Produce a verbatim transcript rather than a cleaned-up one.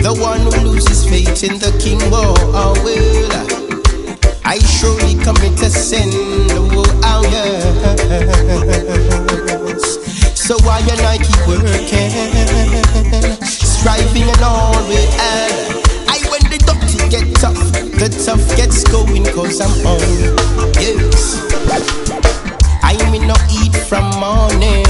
the one who loses faith in the king. Oh, oh well, I surely commit to sin. Oh, oh yes. So why and I keep working, striving and all way. I when the doctor get tough, the tough gets going, cause I'm on. Yes, I may not eat from morning